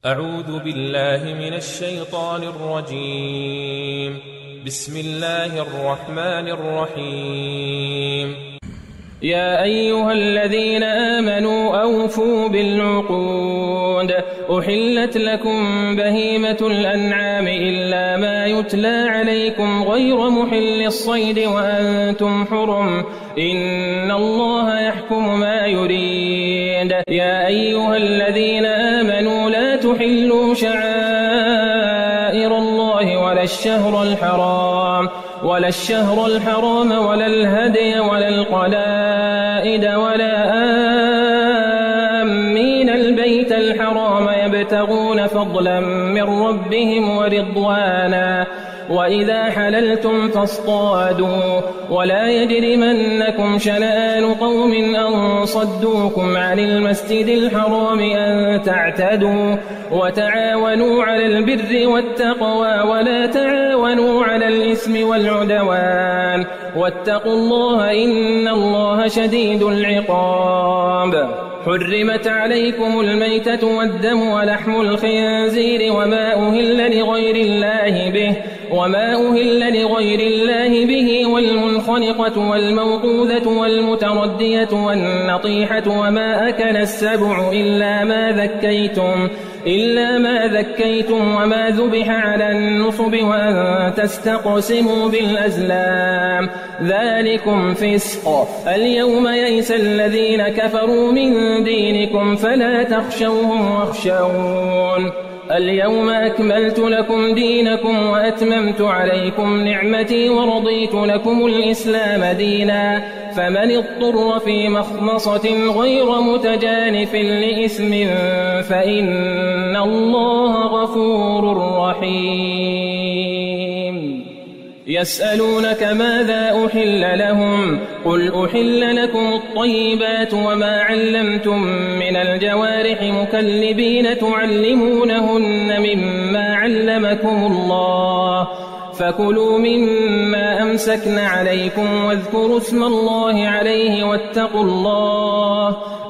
أعوذ بالله من الشيطان الرجيم. بسم الله الرحمن الرحيم. يا أيها الذين آمنوا أوفوا بالعقود. أحلت لكم بهيمة الأنعام إلا ما يتلى عليكم غير محل الصيد وأنتم حرم، إن الله يحكم ما يريد. يا أيها الذين آمنوا لا تحلوا شعائر الله ولا الشهر الحرام ولا الهدي ولا القلائد ولا آمين البيت الحرام يبتغون فضلا من ربهم ورضوانا، وإذا حللتم فاصطادوا، ولا يجرمنكم شنآن قوم أن صدوكم عن المسجد الحرام أن تعتدوا، وتعاونوا على البر والتقوى ولا تعاونوا على الإثم والعدوان، واتقوا الله إن الله شديد العقاب. حرمت عليكم الميتة والدم ولحم الخنزير وما أهل لغير الله به والمنخنقة والموقوذة والمتردية والنطيحة وما أكل السبع إلا ما ذكيتم وما ذبح على النصب وأن تستقسموا بالأزلام، ذلكم فسق. اليوم يئس الذين كفروا من دينكم فلا تخشوهم واخشون. اليوم أكملت لكم دينكم وأتممت عليكم نعمتي ورضيت لكم الإسلام دينا، فمن اضطر في مخمصة غير متجانف لإثم فإن الله غفور رحيم. يسألونك ماذا أحل لهم؟ قل أحل لكم الطيبات وما علمتم من الجوارح مكلبين تعلمونهن مما علمكم الله، فكلوا مما أمسكن عليكم واذكروا اسم الله عليه واتقوا الله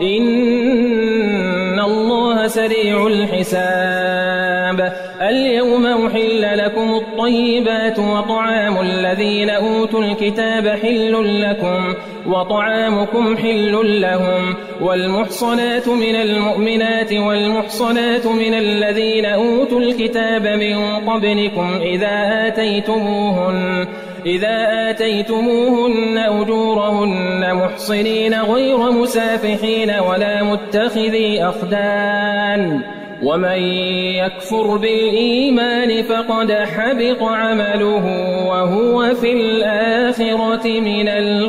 إن الله سريع الحساب. اليوم أحل لكم الطيبات وطعام الذين أوتوا الكتاب حل لكم وطعامكم حل لهم، والمحصنات من المؤمنات والمحصنات من الذين أوتوا الكتاب من قبلكم إذا آتيتموهن أجورهن محصنين غير مسافحين ولا متخذي أخدان، ومن يكفر بالإيمان فقد حبط عمله وهو في الآخرة من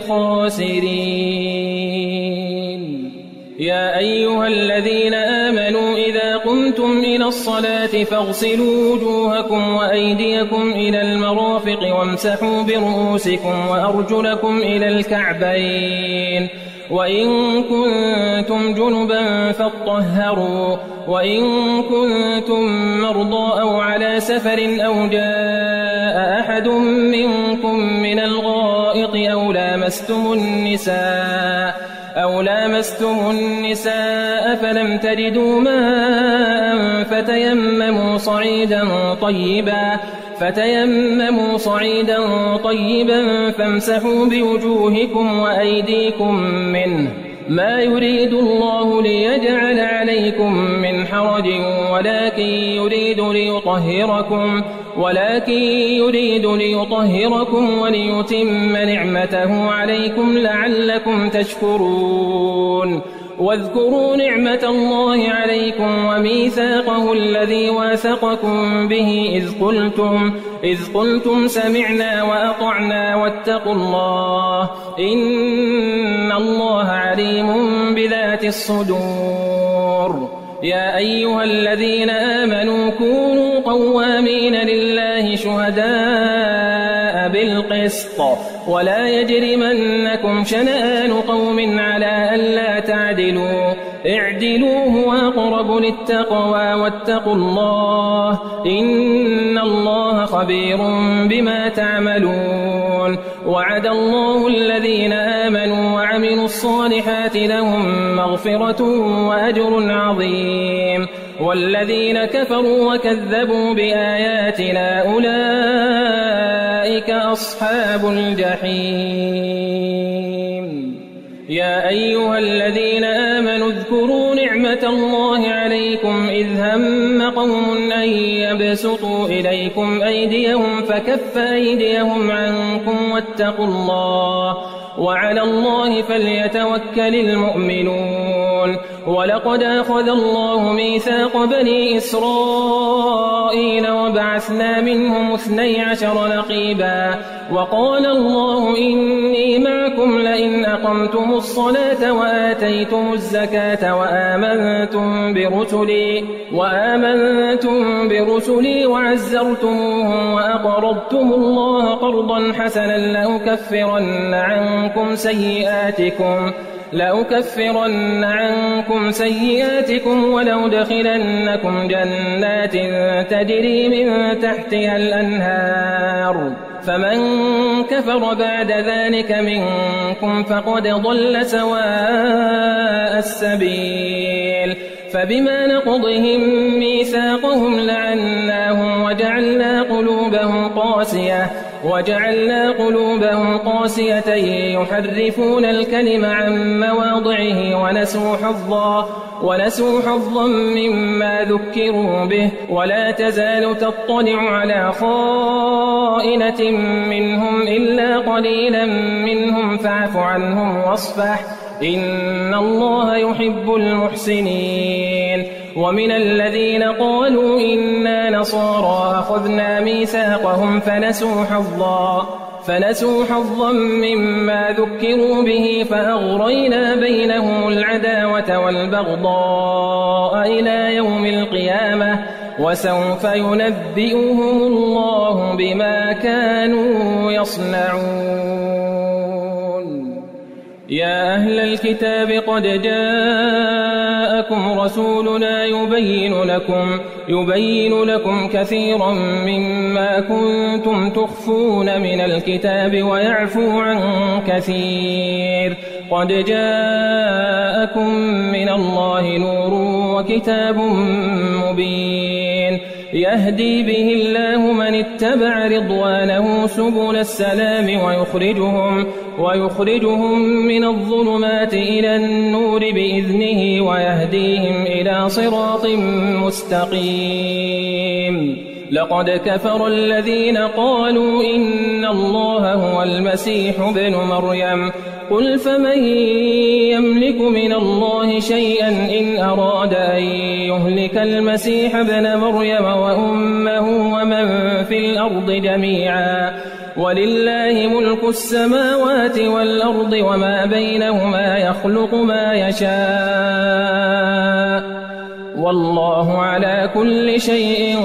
الخاسرين. يا أيها الذين آمنوا إذا قمتم إلى الصلاة فاغسلوا وجوهكم وأيديكم إلى المرافق وامسحوا برؤوسكم وأرجلكم إلى الكعبين، وإن كنتم جنبا فاطهروا، وإن كنتم مرضى أو على سفر أو جاء أحد منكم من الغائط أو لامستم النساء فلم تجدوا ماء فتيمموا صعيدا طيبا فامسحوا بوجوهكم وأيديكم منه، ما يريد الله ليجعل عليكم من حرج ولكن يريد ليطهركم وليتم نعمته عليكم لعلكم تشكرون. واذكروا نعمة الله عليكم وميثاقه الذي واثقكم به إذ قلتم سمعنا وأطعنا واتقوا الله إن الله عليم بذات الصدور. يا أيها الذين آمنوا كونوا قوامين لله شهداء بالقسط، ولا يجرمنكم شنآن قوم على ألا تعدلوا، اعدلوا هو أقرب للتقوى واتقوا الله إن الله خبير بما تعملون. وعد الله الذين آمنوا وعملوا الصالحات لهم مغفرة وأجر عظيم. والذين كفروا وكذبوا بآياتنا أولئك أصحاب الجحيم. يا أيها الذين آمنوا اذكروا نعمة الله عليكم إذ هم قوم أن يبسطوا إليكم أيديهم فكف أيديهم عنكم واتقوا الله وعلى الله فليتوكل المؤمنون. ولقد أخذ الله ميثاق بني إسرائيل وبعثنا منهم 12 نقيبا وقال الله إني معكم لئن أقمتم الصلاة وآتيتم الزكاة وآمنتم برسلي وعزرتموهم وأقرضتم الله قرضا حسنا لأكفرن عنكم سيئاتكم ولأدخلنكم جنات تجري من تحتها الأنهار فمن كفر بعد ذلك منكم فقد ضل سواء السبيل. فبما نقضهم ميثاقهم لعناهم وجعلنا قلوبهم قاسية يحرفون الكلم عن مواضعه ونسوا حظا مما ذكروا به. ولا تزال تطلع على خائنة منهم إلا قليلا منهم فاعف عنهم واصفح إن الله يحب المحسنين. ومن الذين قالوا إنا نصارى أخذنا ميثاقهم فنسوا حظا مما ذكروا به فأغرينا بينهم العداوة والبغضاء إلى يوم القيامة وسوف ينبئهم الله بما كانوا يصنعون. يا أهل الكتاب قد جاءكم رسولنا يبين لكم كثيرا مما كنتم تخفون من الكتاب ويعفو عن كثير. قد جاءكم من الله نور وكتاب مبين يهدي به الله من اتبع رضوانه سبل السلام ويخرجهم من الظلمات إلى النور بإذنه ويهديهم إلى صراط مستقيم. لقد كفر الذين قالوا إن الله هو المسيح ابن مريم قل فمن يملك من الله شيئا إن أراد أن يهلك المسيح ابن مريم وأمه ومن في الأرض جميعا ولله ملك السماوات والأرض وما بينهما يخلق ما يشاء والله على كل شيء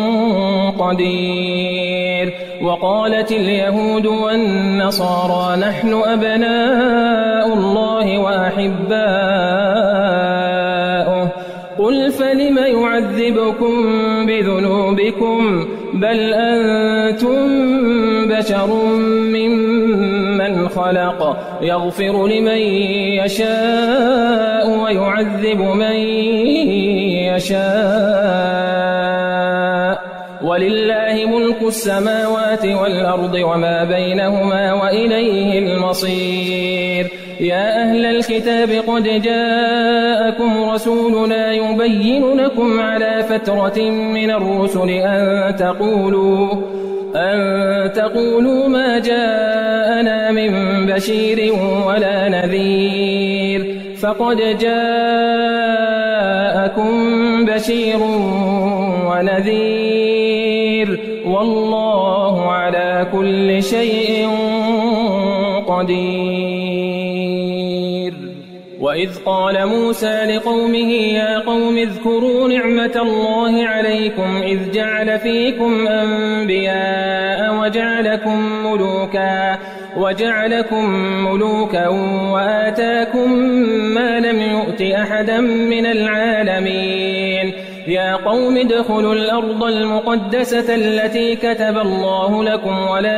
قدير. وقالت اليهود والنصارى نحن أبناء الله وأحباؤه قل فلم يعذبكم بذنوبكم بل أنتم بشر ممن خلق يغفر لمن يشاء ويعذب من يشاء ولله ملك السماوات والأرض وما بينهما وإليه المصير. يا أهل الكتاب قد جاءكم رسولنا يبين لكم على فترة من الرسل أن تقولوا ما جاءنا من بشير ولا نذير فقد جاءكم بشير ونذير والله على كل شيء قدير. وإذ قال موسى لقومه يا قوم اذكروا نعمة الله عليكم إذ جعل فيكم أنبياء وجعلكم ملوكا وآتاكم ما لم يؤت أحدا من العالمين يا قوم ادخلوا الأرض المقدسة التي كتب الله لكم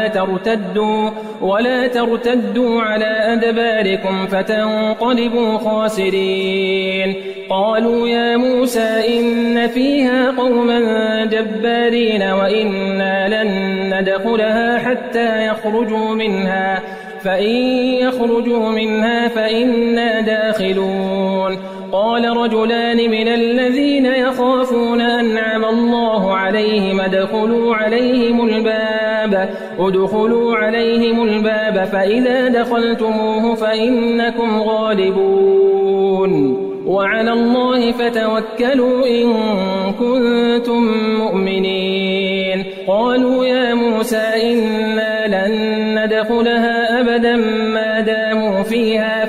ولا ترتدوا على أدباركم فتنقلبوا خاسرين. قالوا يا موسى إن فيها قوما جبارين وإنا لن ندخلها حتى يخرجوا منها فإن يخرجوا منها فإنا داخلون. قال رجلان من الذين يخافون أنعم الله عليهم ادخلوا عليهم الباب فإذا دخلتموه فإنكم غالبون وعلى الله فتوكلوا إن كنتم مؤمنين. قالوا يا موسى إنا لن ندخلها أبدا ما داموا فيها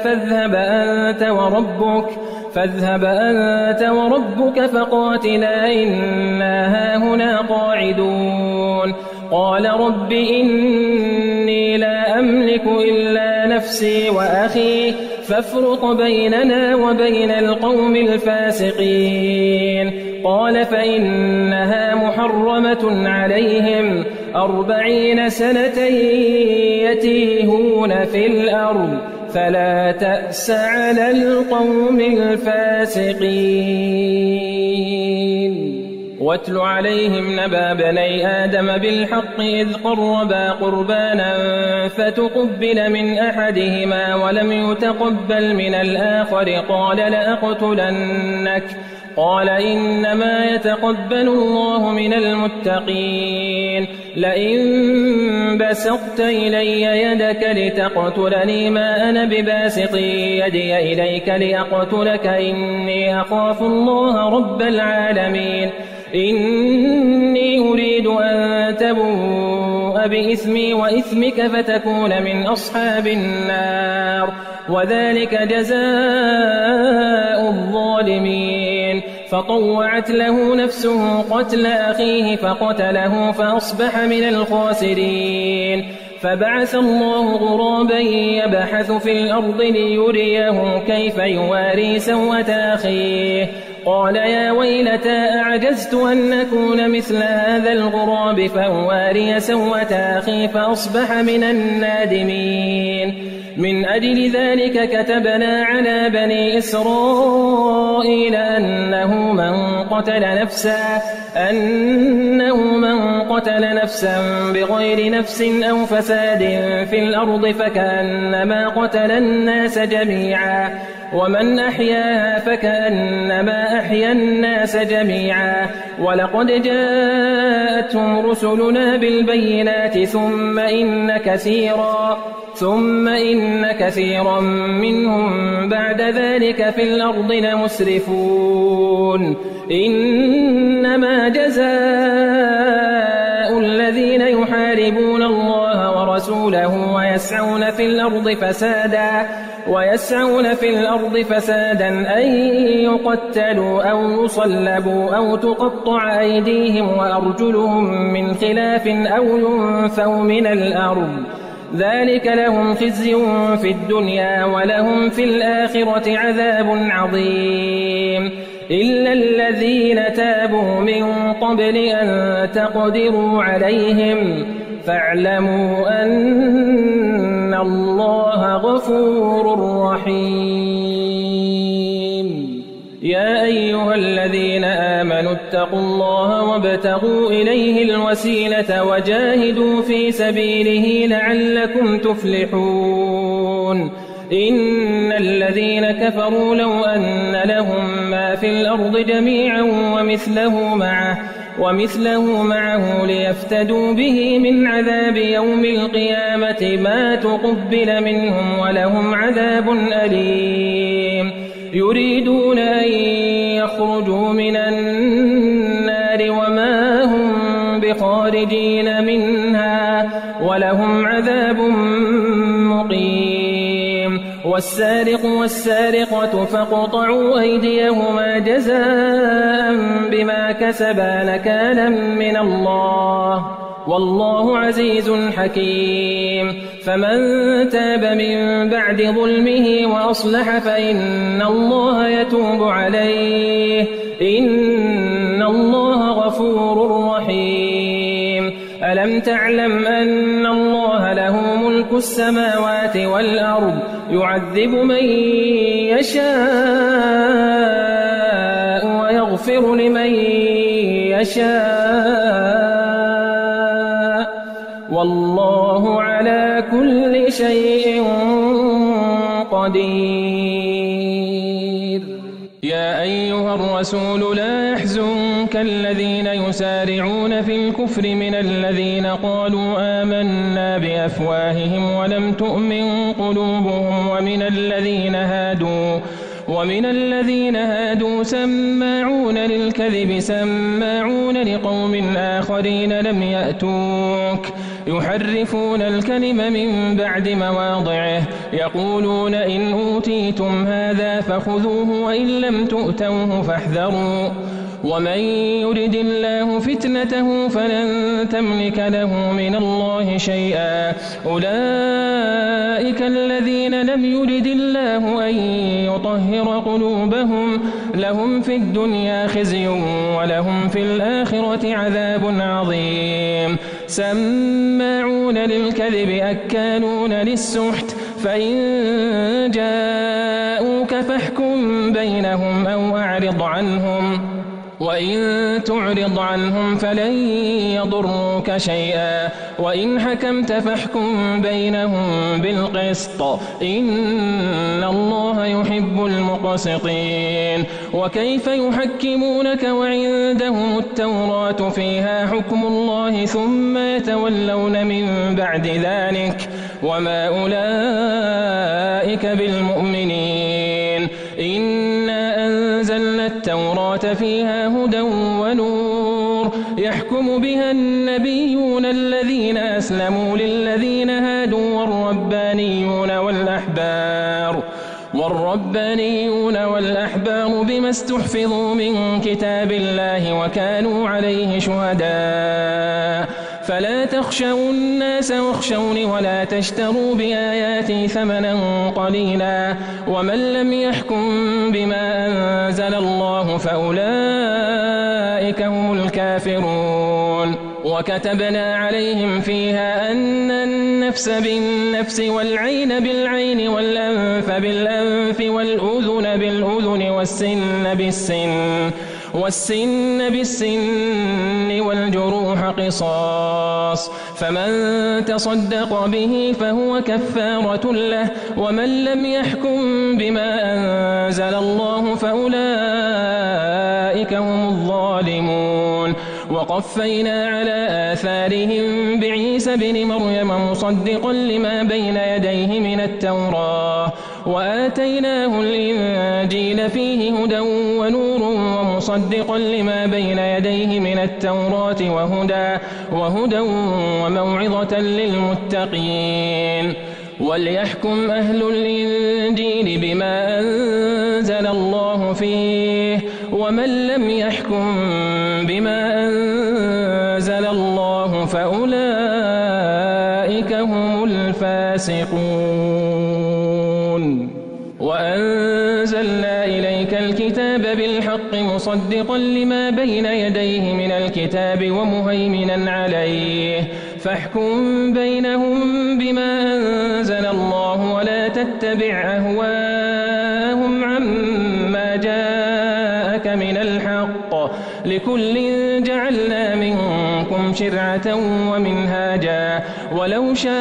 فاذهب أنت وربك فقاتلا إنا هاهنا قاعدون. قال رب إني لا أملك إلا نفسي وأخي فافرق بيننا وبين القوم الفاسقين. قال فإنها محرمة عليهم 40 سنة يتيهون في الأرض فلا تأس على القوم الفاسقين. واتل عليهم نبأ بني آدم بالحق إذ قربا قربانا فتقبل من أحدهما ولم يتقبل من الآخر قال لأقتلنك قال إنما يتقبل الله من المتقين. لئن بسطت إلي يدك لتقتلني ما أنا بباسط يدي إليك لأقتلك إني أخاف الله رب العالمين. إني أريد أن تبوء بإثمي وإثمك فتكون من أصحاب النار وذلك جزاء الظالمين. فطوعت له نفسه قتل أخيه فقتله فأصبح من الخاسرين. فبعث الله غرابا يبحث في الأرض ليريه كيف يواري سوءة أخيه قال يا ويلتى أعجزت أن أكون مثل هذا الغراب فأواري سوءة أخي فأصبح من النادمين. من أجل ذلك كتبنا على بني إسرائيل أنه من قتل نفسا بغير نفس أو فساد في الأرض فكأنما قتل الناس جميعا ومن أحياها فكأنما أحيا الناس جميعا. ولقد جاءتهم رسلنا بالبينات ثم إن كثيرا منهم بعد ذلك في الأرض لمسرفون. إنما جزاء الذين يحاربون الله ورسوله ويسعون في الأرض فسادا أن يقتلوا أو يصلبوا أو تقطع أيديهم وأرجلهم من خلاف أو ينفوا من الأرض ذلك لهم خزي في الدنيا ولهم في الآخرة عذاب عظيم. إلا الذين تابوا من قبل أن تقدروا عليهم فاعلموا أن الله غفور رحيم. يا أيها الذين آمنوا اتقوا الله وابتغوا إليه الوسيلة وجاهدوا في سبيله لعلكم تفلحون. إن الذين كفروا لو أن لهم ما في الأرض جميعا ومثله معه ليفتدوا به من عذاب يوم القيامة ما تقبل منهم ولهم عذاب أليم. يريدون أن يخرجوا من النار وما هم بخارجين منها ولهم عذاب مقيم. والسارق والسارقة فاقطعوا أيديهما جزاء بما كسبا نكالا من الله والله عزيز حكيم. فمن تاب من بعد ظلمه وأصلح فإن الله يتوب عليه إن إن الله غفور رحيم ألم تعلم أن الله له ملك السماوات والأرض يعذب من يشاء ويغفر لمن يشاء والله على كل شيء قدير يا أيها الرسول لا يحزنك الذين يسارعون في الكفر من الذين قالوا آمنا بأفواههم ولم تؤمن قلوبهم ومن الذين هادوا سماعون للكذب سماعون لقوم آخرين لم يأتوك يحرفون الكلم من بعد مواضعه يقولون إن أوتيتم هذا فخذوه وإن لم تؤتوه فاحذروا ومن يرد الله فتنته فلن تملك له من الله شيئا أولئك الذين لم يرد الله أن يطهر قلوبهم لهم في الدنيا خزي ولهم في الآخرة عذاب عظيم سماعون للكذب أكالون للسحت فإن جاءوك فاحكم بينهم أو أعرض عنهم وإن تعرض عنهم فلن يضروك شيئا وإن حكمت فاحكم بينهم بالقسط إن الله يحب المقسطين وكيف يحكمونك وعندهم التوراة فيها حكم الله ثم يتولون من بعد ذلك وما أولئك بالمؤمنين إنا أنزلنا التوراة فيها هدى ونور يحكم بها النبيون الذين أسلموا للذين هادوا والربانيون والأحبار بما استحفظوا من كتاب الله وكانوا عليه شهداء فلا تخشوا الناس واخشوني ولا تشتروا بآياتي ثمنا قليلا ومن لم يحكم بما أنزل الله فأولئك هم الكافرون وكتبنا عليهم فيها أن النفس بالنفس والعين بالعين والأنف بالأنف والأذن بالأذن والسن بالسن والجروح قصاص فمن تصدق به فهو كفارة له ومن لم يحكم بما أنزل الله فأولئك هم الظالمون وقفينا على آثارهم بعيسى بن مريم مصدقا لما بين يديه من التوراة وآتيناه الإنجيل فيه هدى ونور ومصدقا لما بين يديه من التوراة وهدى وموعظة للمتقين وليحكم أهل الإنجيل بما أنزل الله فيه ومن لم يحكم بما أنزل الله فأولئك هم الفاسقون وأنزلنا إليك الكتاب بالحق مصدقا لما بين يديه من الكتاب ومهيمنا عليه فاحكم بينهم بما أنزل الله ولا تتبع أهواءهم عما جاءك من الحق لكل جعلنا منكم شرعة ومنهاجا ولو شاء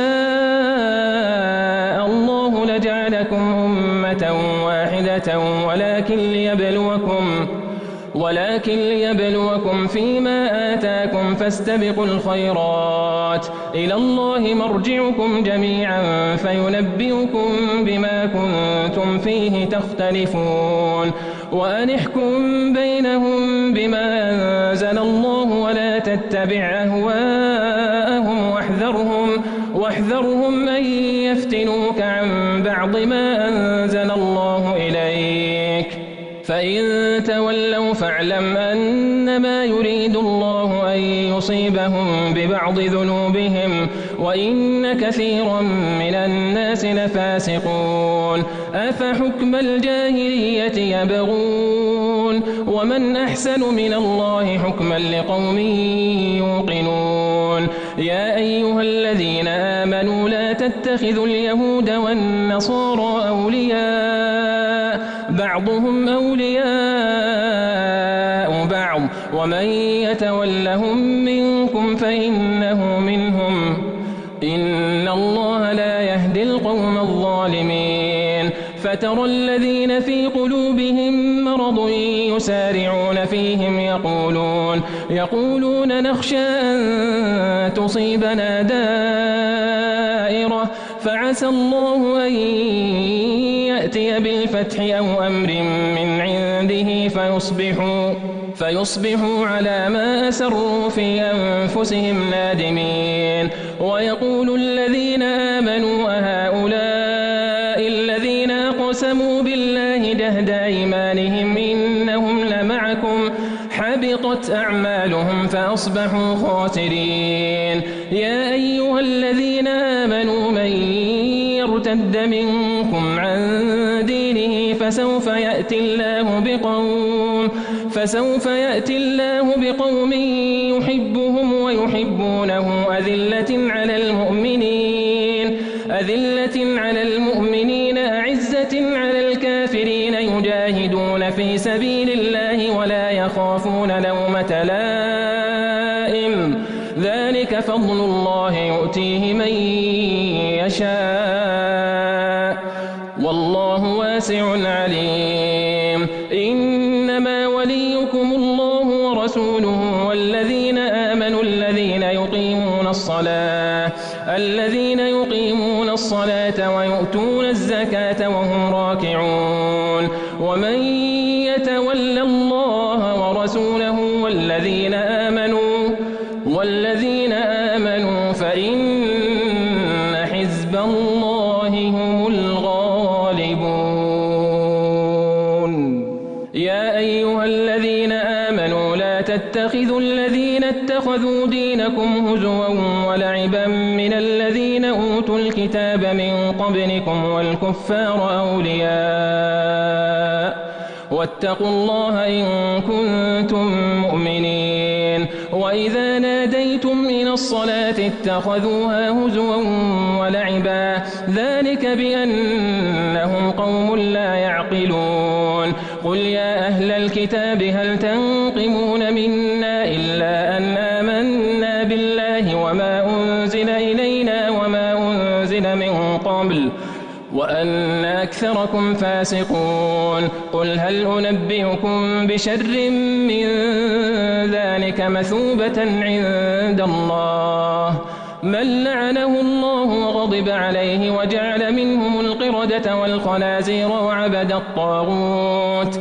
الله لجعلكم أمة واحدة ولكن ليبلوكم فيما آتاكم فاستبقوا الخيرات إلى الله مرجعكم جميعا فينبئكم بما كنتم فيه تختلفون وأن احكم بينهم بما أنزل الله ولا تتبع أهواءهم واحذرهم أن يفتنوك عن بعض ما أنزل الله إليك فإن تولوا فاعلم أنما يريد الله أن يصيبهم ببعض ذنوبهم وإن كثيرا من الناس لفاسقون أفحكم الجاهلية يبغون ومن أحسن من الله حكما لقوم يوقنون يا أيها الذين آمنوا لا تتخذوا اليهود والنصارى أولياء بعضهم أولياء بعض ومن يتولهم منكم فإنه منهم إن الله لا يهدي القوم الظالمين فترى الذين في قلوبهم مرض يسارعون فيهم يقولون نخشى أن تصيبنا دائرة فعسى الله أن يأتي بالفتح أو أمر من عنده فيصبحوا على ما أسروا في أنفسهم نادمين ويقول الذين آمنوا أهؤلاء الذين أقسموا بالله جهد أيمانهم إنهم لمعكم حبطت أعمالهم فأصبحوا خاسرين يا أيها الذين آمنوا من يرتد منكم عن دينه فسوف يأتي الله بقوم يحبهم ويحبونه أذلة على المؤمنين أعزة على الكافرين يجاهدون في سبيل الله ولا يخافون لومة لائم ذلك فضل الله يؤتيه من يشاء والله واسع عليم إنما وليكم الله ورسوله والذين آمنوا الذين يقيمون الصلاة ويؤتون الزكاة وهم راكعون ومن يتول الله ورسوله والذين آمنوا فإن حزب الله هم الغالبون يا أيها الذين آمنوا لا تتخذوا الذين اتخذوا دينكم هزوا ولعبا من الذين أوتوا الكتاب من قبلكم والكفار أولياء واتقوا الله إن كنتم مؤمنين وإذا ناديتم إلى الصلاة اتخذوها هزوا ولعبا ذلك بأنهم قوم لا يعقلون قل يا أهل الكتاب هل تنقمون منا إلا أن آمنا بالله وما أنزل إلينا وما أنزل من قبل وأن أكثركم فاسقون قل هل أنبئكم بشر من ذلك مثوبة عند الله من لعنه الله وغضب عليه وجعل منهم القردة والخنازير وعبد الطاغوت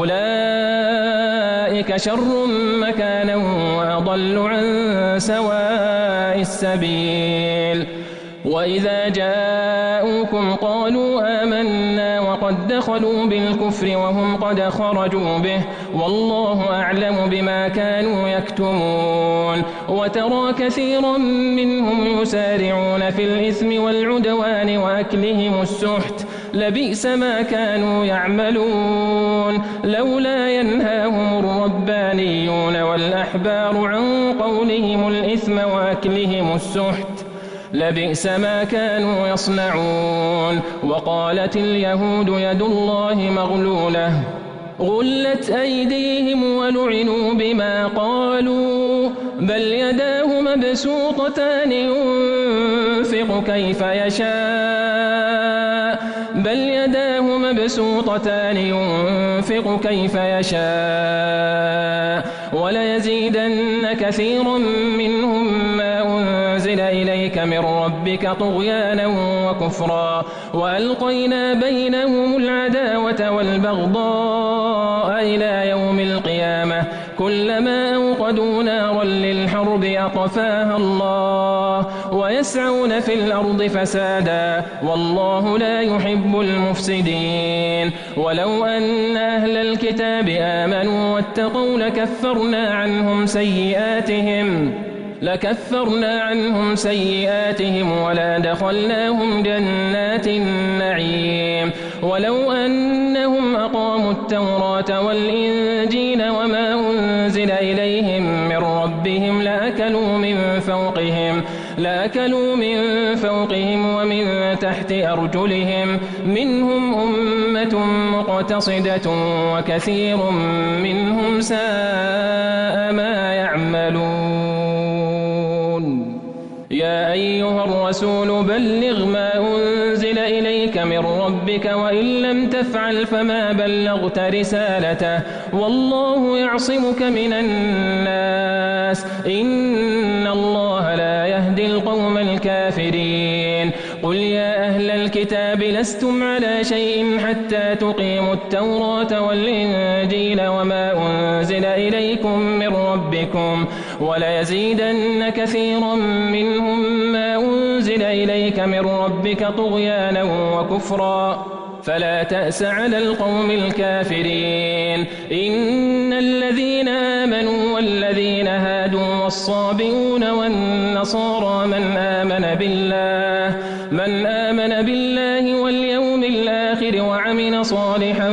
أولئك شر مكانا وأضل عن سواء السبيل وإذا جاءوكم قالوا آمنا وقد دخلوا بالكفر وهم قد خرجوا به والله أعلم بما كانوا يكتمون وترى كثيرا منهم يسارعون في الإثم والعدوان وأكلهم السحت لبئس ما كانوا يعملون لولا ينهاهم الربانيون والأحبار عن قولهم الإثم وأكلهم السحت لبئس ما كانوا يصنعون وقالت اليهود يد الله مغلولة غلت أيديهم ولعنوا بما قالوا بل يداه مبسوطتان ينفق كيف يشاء وليزيدن كثيرا منهم ما أنزل إليك من ربك طغيانا وكفرا وألقينا بينهم العداوة والبغضاء إلى يوم القيامة كلما أوقدوا نارا للحرب أطفاها الله ويسعون في الأرض فسادا والله لا يحب المفسدين ولو أن أهل الكتاب آمنوا واتقوا لكفرنا عنهم سيئاتهم ولا دخلناهم جنات النعيم ولو أنهم أقاموا التوراة والإنجيل ربهم لأكلوا من فوقهم ومن تحت أرجلهم منهم أمة مقتصدة وكثير منهم ساء ما يعملون. يا أيها الرسول بلغ ما أنزل إليك من ربك وإن لم تفعل فما بلغت رسالته والله يعصمك من الناس إن الله لا يهدي القوم الكافرين. قل يا أهل الكتاب لستم على شيء حتى تقيموا التوراة والإنجيل وما أنزل إليكم من ربكم وليزيدن كثيرا منهم ما أنزل إليك من ربك طغيانا وكفرا فلا تأس على القوم الكافرين. إن الذين آمنوا والذين هادوا والصابئون والنصارى من آمن بالله واليوم الآخر وعمل صالحا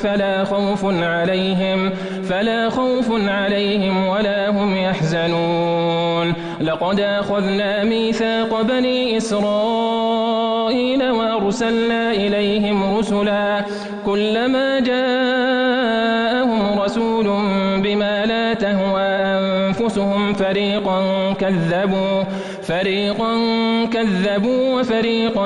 فلا خوف عليهم ولا هم يحزنون. لقد أخذنا ميثاق بني إسرائيل وأرسلنا إليهم رسلا كلما جاءهم رسول بما لا تهوى أنفسهم فريقا كذبوا وفريقا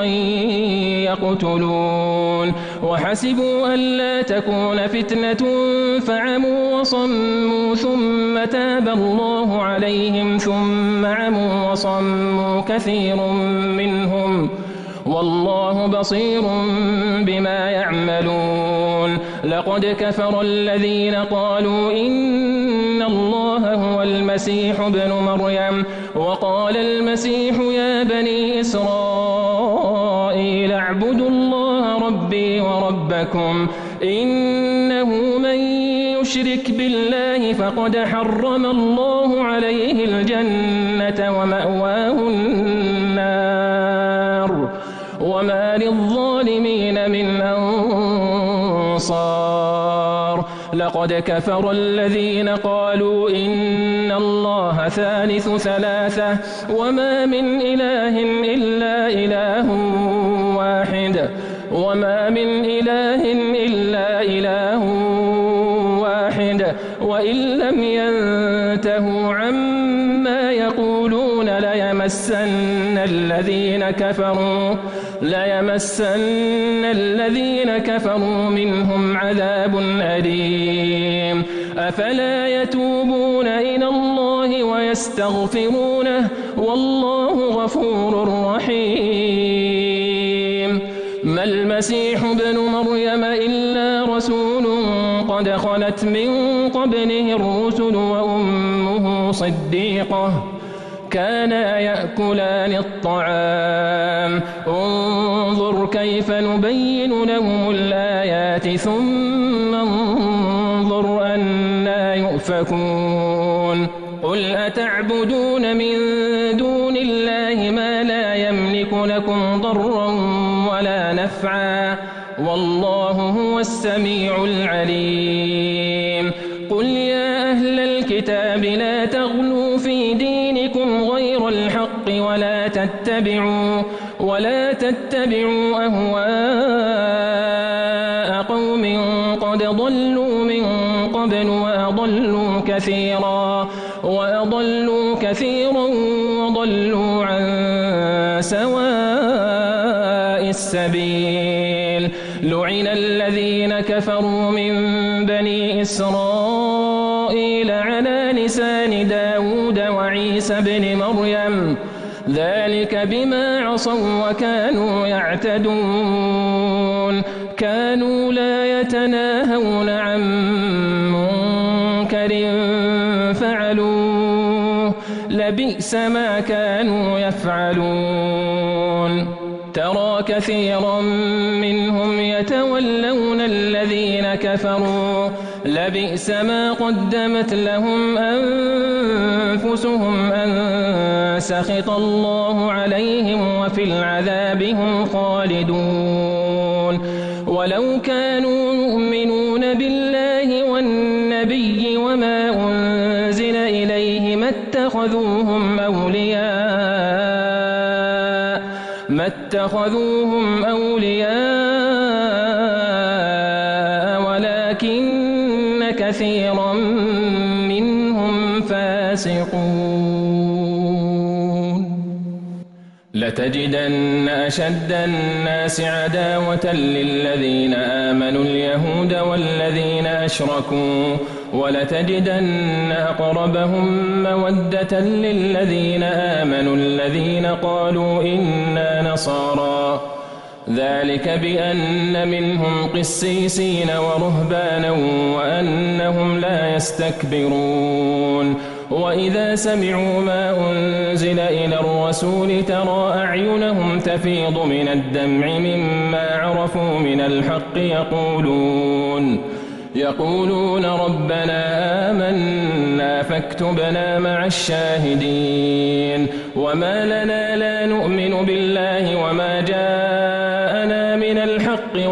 يقتلون وحسبوا ألا تكون فتنة فعموا وصموا ثم تاب الله عليهم ثم عموا وصموا كثير منهم والله بصير بما يعملون. لقد كفر الذين قالوا إن الله هو المسيح ابن مريم وقال المسيح يا بني إسرائيل اعبدوا الله ربي وربكم إنه من يشرك بالله فقد حرم الله عليه الجنة ومأواه النار وما للظالمين من أنصار. لقد كفر الذين قالوا إن الله ثالث ثلاثة وما من إله إلا إله واحد وإن لم ينتهوا عما يقولون ليمسن الذين كفروا منهم عذاب أليم. أفلا يتوبون إلى الله ويستغفرونه والله غفور رحيم. ما المسيح ابن مريم إلا رسول قد خلت من قبله الرسل وأمه صديقة كانا يأكلان الطعام انظر كيف نبين لهم الآيات ثم انظر أنى يؤفكون. قل أتعبدون من دون الله ما لا يملك لكم ضرا ولا نفعا والله هو السميع العليم. قل يا أهل الكتاب لا تغلوا في دينكم غير الحق ولا تتبعوا أهواء قوم قد ضلوا من قبل وأضلوا كثيرا وضلوا عن سواء السبيل. لعن الذين كفروا من بني إسرائيل على لسان داود وعيسى بن مريم ذلك بما عصوا وكانوا يعتدون. كانوا لا يتناهون عن منكر فعلوه لبئس ما كانوا يفعلون. ترى كثيرا منهم يتولون الذين كفروا لبئس ما قدمت لهم أنفسهم أن سخط الله عليهم وفي العذاب هم خالدون. ولو كانوا يؤمنون بالله والنبي وما أنزل إليه ما ما اتخذوهم أولياء ولكن كثيرا منهم فاسقون. لتجدن أشد الناس عداوة للذين آمنوا اليهود والذين أشركوا ولتجدن أقربهم مودة للذين آمنوا الذين قالوا إنا نصارى ذلك بأن منهم قسيسين ورهبانا وأنهم لا يستكبرون. وإذا سمعوا ما أنزل إلى الرسول ترى أعينهم تفيض من الدمع مما عرفوا من الحق يقولون ربنا آمنا فاكتبنا مع الشاهدين. وما لنا لا نؤمن بالله وما جاءنا من الحق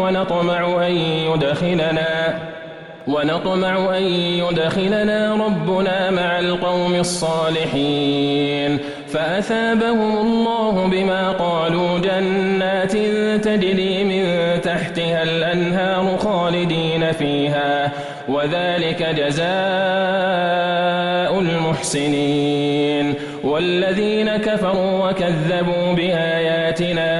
ونطمع أن يدخلنا ربنا مع القوم الصالحين. فأثابهم الله بما قالوا جنات تجري من تحتها الأنهار خالدين فيها وذلك جزاء المحسنين. والذين كفروا وكذبوا بآياتنا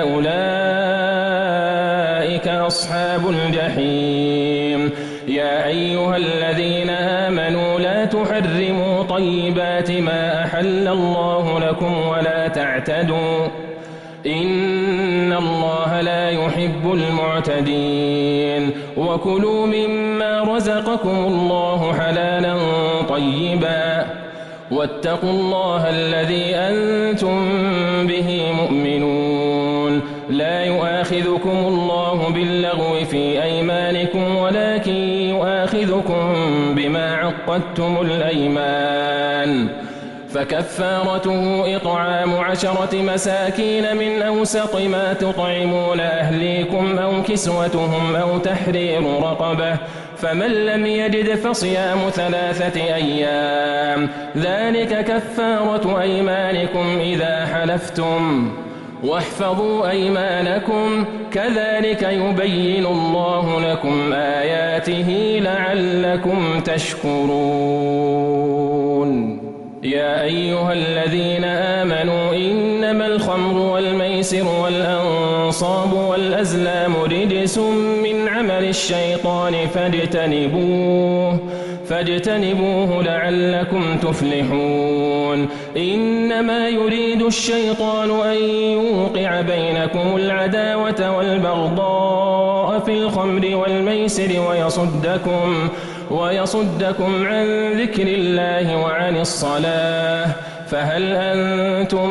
أولئك أصحاب الجحيم. يا أيها الذين آمنوا لا تحرموا طيبات ما أحل الله لكم ولا تعتدوا إن الله لا يحب المعتدين. وكلوا مما رزقكم الله حلالا طيبا واتقوا الله الذي أنتم به مؤمنون. لا يؤاخذكم الله باللغو في أيمانكم ولكن يؤاخذكم بما عقدتم الأيمان فكفارته إطعام 10 مساكين من أوسط ما تطعمون أهليكم أو كسوتهم أو تحرير رقبة فمن لم يجد فصيام 3 أيام ذلك كفارة أيمانكم إذا حلفتم واحفظوا أيمانكم كذلك يبين الله لكم آياته لعلكم تشكرون. يا أيها الذين آمنوا إنما الخمر والميسر والأنصاب والأزلام رجس من عمل الشيطان فاجتنبوه لعلكم تفلحون. إنما يريد الشيطان أن يوقع بينكم العداوة والبغضاء في الخمر والميسر ويصدكم عن ذكر الله وعن الصلاة فهل أنتم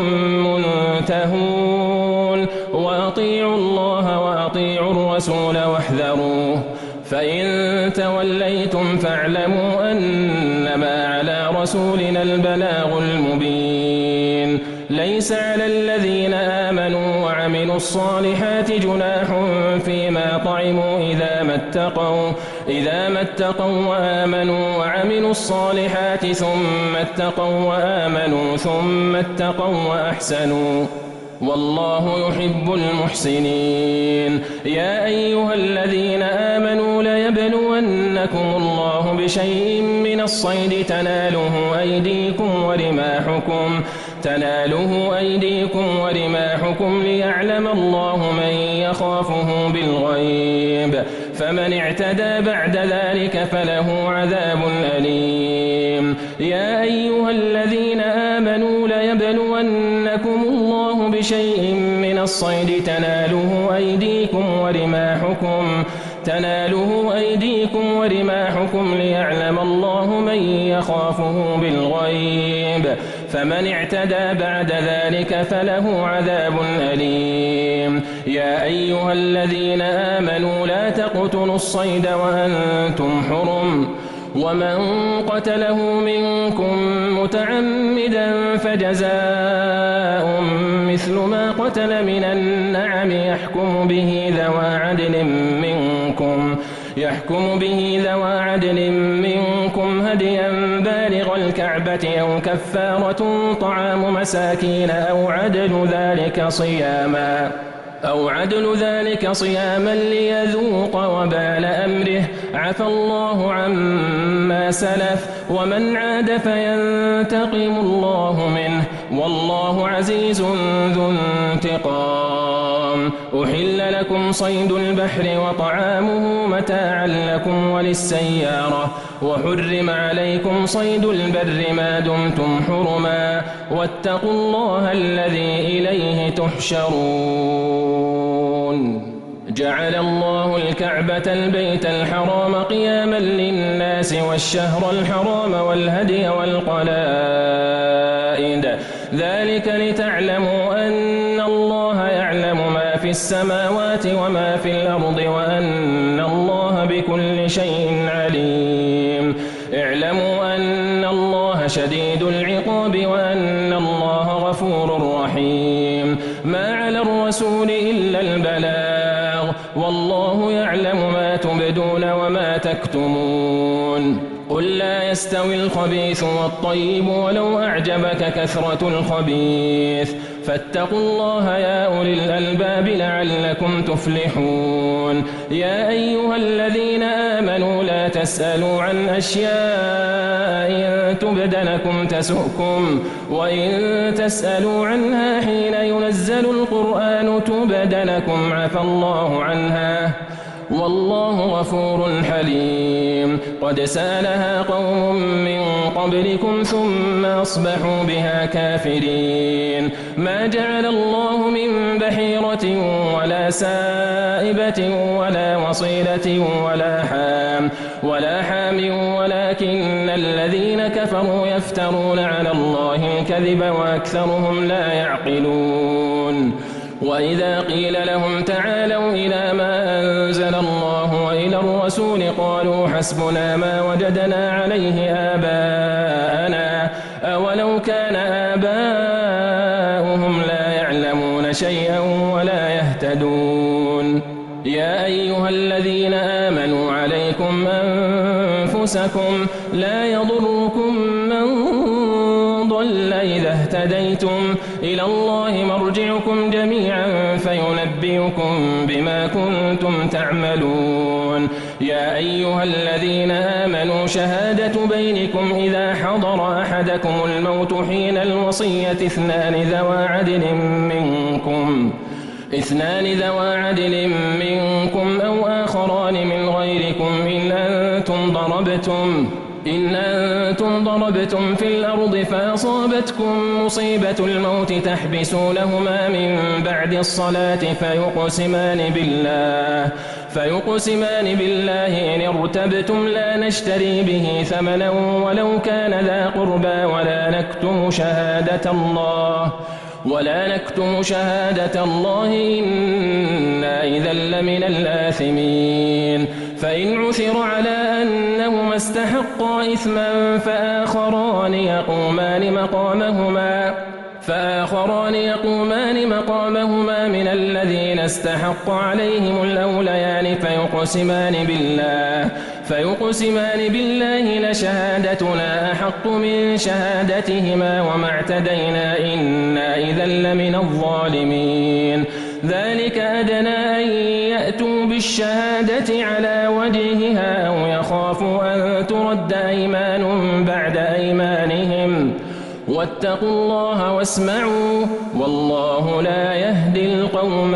منتهون. وأطيعوا الله وأطيعوا الرسول واحذروه فإن توليتم فاعلموا أنما على رسولنا البلاغ المبين. ليس على الذين آمنوا وعملوا الصالحات جناح فيما طعموا إذا ما اتقوا وآمنوا وعملوا الصالحات ثم اتقوا وآمنوا ثم اتقوا وأحسنوا والله يحب المحسنين. يا أيها الذين آمنوا ليبلونكم الله بشيء من الصيد تناله أيديكم ورماحكم ليعلم الله من يخافه بالغيب فمن اعتدى بعد ذلك فله عذاب أليم. يا أيها الذين آمنوا ليبلونكم الله بشيء من الصيد تناله أيديكم ورماحكم ليعلم الله من يخافه بالغيب فمن اعتدى بعد ذلك فله عذاب أليم. يا أيها الذين آمنوا لا تقتلوا الصيد وأنتم حرم ومن قتله منكم متعمدا فجزاء مثل ما قتل من النعم يحكم به ذوى عدل منكم هديا بالغ نحو الكعبة أو كفارة طعام مساكين أو عدل ذلك صياما ليذوق وبال أمره، عفى الله عما سلف، ومن عاد فينتقم الله منه، والله عزيز ذو انتقام. أحل لكم صيد البحر وطعامه متاعا لكم وللسيارة، وحرم عليكم صيد البر ما دمتم حرما، واتقوا الله الذي إليه تحشرون. جعل الله الكعبة البيت الحرام قياما للناس والشهر الحرام والهدي والقلائد، ذلك لتعلموا أن الله يعلم ما في السماوات وما في الأرض وأن الله بكل شيء عليم. اعلموا أن الله شديد العقاب وأن الله غفور رحيم. ما على الرسول إلا البلاغ، والله يعلم ما تبدون وما تكتمون. قل لا يستوي الخبيث والطيب ولو أعجبك كثرة الخبيث، فاتقوا الله يا أولي الألباب لعلكم تفلحون. يا أيها الذين آمنوا لا تسألوا عن أشياء إن تبد لكم تسؤكم، وإن تسألوا عنها حين ينزل القرآن تبد لكم عفى الله عنها، والله غفور حليم. قد سألها قوم من قبلكم ثم أصبحوا بها كافرين. ما جعل الله من بحيرة ولا سائبة ولا وصيلة ولا حام ولكن الذين كفروا يفترون على الله الكذب وأكثرهم لا يعقلون. وإذا قيل لهم تعالوا إلى ما أنزل الله وإلى الرسول قالوا حسبنا ما وجدنا عليه آباءنا، أولو كان آباؤهم لا يعلمون شيئا ولا يهتدون. يا أيها الذين آمنوا عليكم أنفسكم لا يضركم من ضل إذا اهتديتم، إلى الله مرجعكم جميعا فينبئكم بما كنتم تعملون. يا أيها الذين آمنوا شهادة بينكم إذا حضر أحدكم الموت حين الوصية اثنان ذوى عدل منكم أو آخران من غيركم إن أنتم ضربتم في الأرض فأصابتكم مصيبة الموت تحبسونهما من بعد الصلاة فيقسمان بالله إن ارتبتم لا نشتري به ثمنا ولو كان ذا قربى ولا نكتم شهادة الله إنا إذا لمن الآثمين. فإن عثر على أنهما استحقا إثما فآخران يقومان مقامهما من الذين استحق عليهم الأوليان فيقسمان بالله لشهادتنا أحق من شهادتهما وما اعتدينا إنا إذا لمن الظالمين. ذلك أدنى أن يأتوا بالشهادة على وجهها أو يخافوا أن ترد أيمان بعد أيمانهم، واتقوا الله واسمعوا والله لا يهدي القوم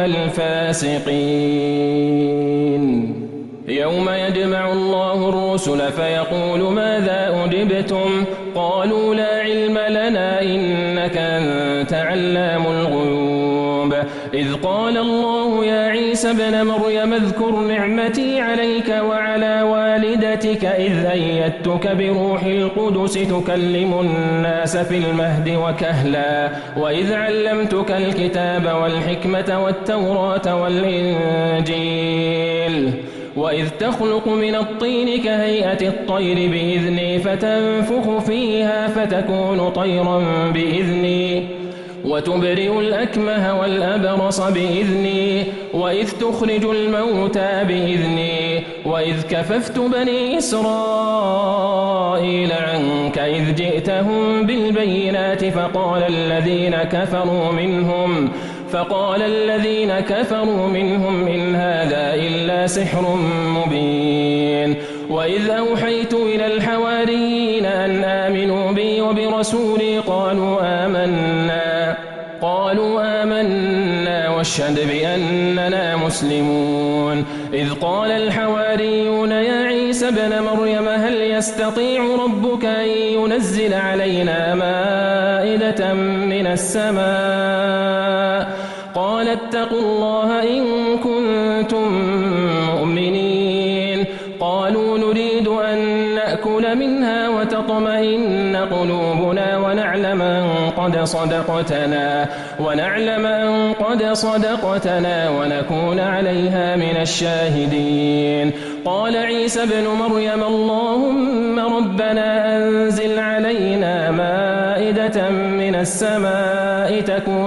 الفاسقين. يوم يجمع الله الرسل فيقول ماذا أجبتم؟ قالوا لا علم لنا إنك أنت علام الغيوب. إذ قال الله يا عيسى ابن مريم اذكر نعمتي عليك وعلى والدتك إذ أيدتك بروح القدس تكلم الناس في المهد وكهلا، وإذ علمتك الكتاب والحكمة والتوراة والإنجيل، وإذ تخلق من الطين كهيئة الطير بإذني فتنفخ فيها فتكون طيرا بإذني، وتبرئ الأكمه والأبرص بإذني وإذ تخرج الموتى بإذني وإذ كففت بني إسرائيل عنك إذ جئتهم بالبينات فقال الذين كفروا منهم إن هذا إلا سحر مبين وإذ أوحيت إلى الحواريين أن آمنوا بي وبرسولي قالوا آمنا واشهد بأننا مسلمون إذ قال الحواريون يا عيسى ابن مريم هل يستطيع ربك أن ينزل علينا مائدة من السماء قال اتقوا الله إن كنتم مؤمنين قالوا نريد أن نأكل منها وتطمئن قلوبنا ونعلم أن قد صدقتنا ونكون عليها من الشاهدين قال عيسى ابن مريم اللهم ربنا أنزل علينا مائدة من السماء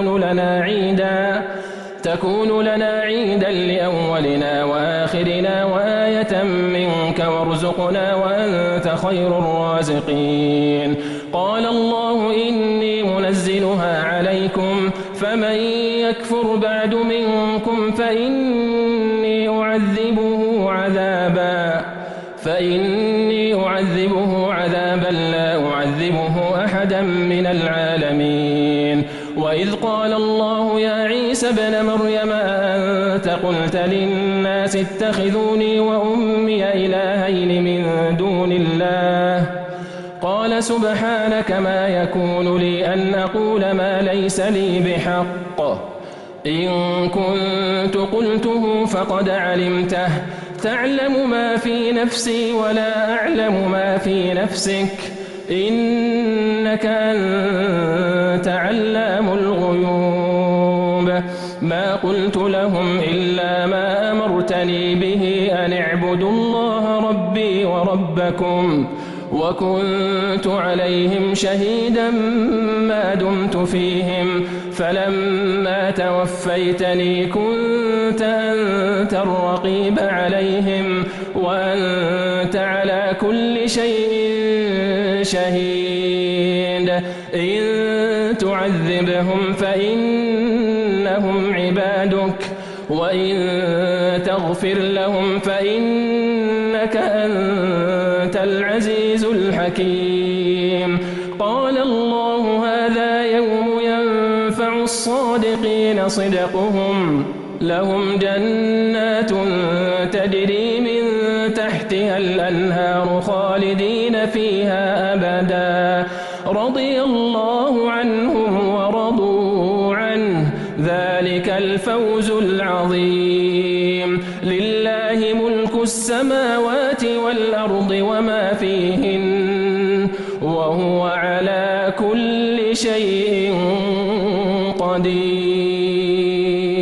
تكون لنا عيدا لأولنا وآخرنا وآية منك وارزقنا وأنت خير الرازقين قال الله إني منزلها عليكم فمن يكفر بعد منكم فإني أعذبه عذابا لا أعذبه أحدا من العالمين وإذ قال الله يا عيسى ابن مريم أأنت قلت للناس اتخذوني وأمي إلهين من دون الله قال سبحانك ما يكون لي أن أقول ما ليس لي بحق إن كنت قلته فقد علمته تعلم ما في نفسي ولا أعلم ما في نفسك إنك أنت علام الغيوب ما قلت لهم إلا ما أمرتني به أن اعبدوا الله ربي وربكم وكنت عليهم شهيدا ما دمت فيهم فلما توفيتني كنت أنت الرقيب عليهم وأنت على كل شيء شهيد إن تعذبهم فإنهم عبادك وإن تغفر لهم فإنك أنت العزيز الحكيم قال الله هذا يوم ينفع الصادقين صدقهم لهم جنات تجري من تحتها الأنهار خالدين فيها أبدا رضي الله عنهم ورضوا عنه ذلك الفوز العظيم لله ملك السماوات والأرض وما فيهن وهو على كل شيء قدير